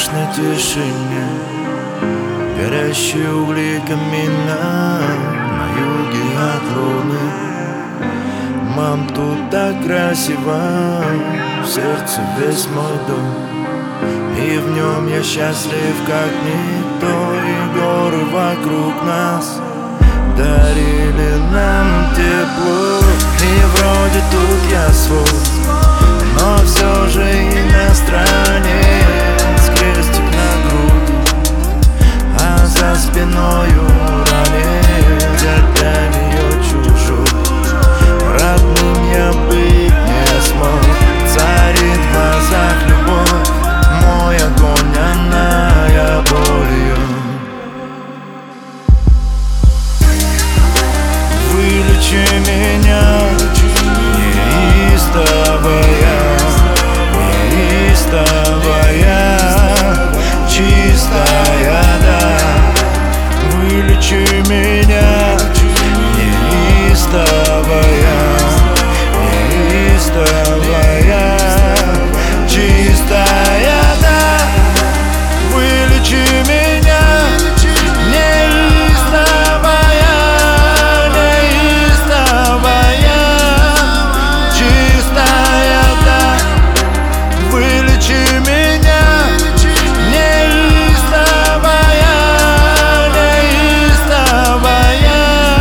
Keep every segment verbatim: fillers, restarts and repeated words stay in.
кромешной тишине горящие угли камина на юге от луны. Мам, тут так красиво, в сердце весь мой дом, и в нем я счастлив как никто. И горы вокруг нас дарили нам тепло, и вроде тут я свой, но все же иностранец. Крестик на груди, а за спиною ранец. Я для нее чужой, родным я быть не смог. Царит в глазах любовь, мой огонь, она я болью. Вылечи меня, неистовая, неистовая, чистая, да. Вылечи меня, неистовая, неистовая, чистая, да. Вылечи меня, неистовая, неистовая, чистая, да. Вылечи меня, неистовая, неистовая,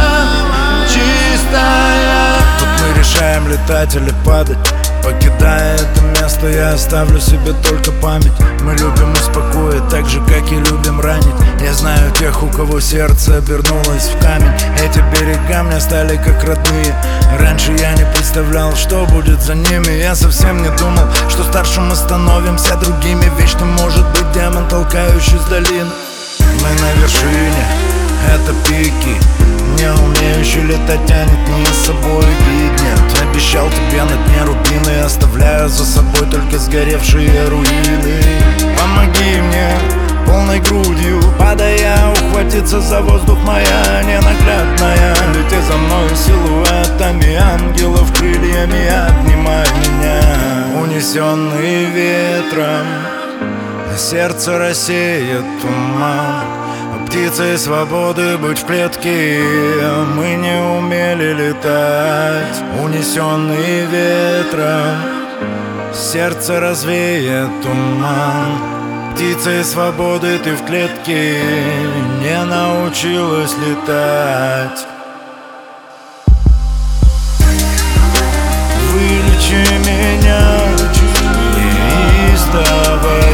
чистая. Тут мы решаем летать или падать. Покидая это место, я оставлю себе только память. Мы любим успокоить, так же, как и любим ранить. Я знаю тех, у кого сердце обернулось в камень. Эти берега мне стали как родные. Раньше я не представлял, что будет за ними. Я совсем не думал, что старше мы становимся другими. Вечно может быть демон, толкающий с долины. Мы на вершине, это пики. Не умеющий летать тянет не с собой гид. Нет, обещал тебе на дне рубины, оставляю за собой только сгоревшие руины. Помоги мне полной грудью, падая, ухватиться за воздух, моя ненаглядная. Лети за мной силуэтами ангелов, крыльями обнимай меня. Унесенный ветром, сердце рассеет туман. Птицей свободы быть в клетке, мы не умели летать. Унесенный ветром, сердце развеет туман. Птицей свободы ты в клетке не научилась летать. Вылечи меня, неистовая,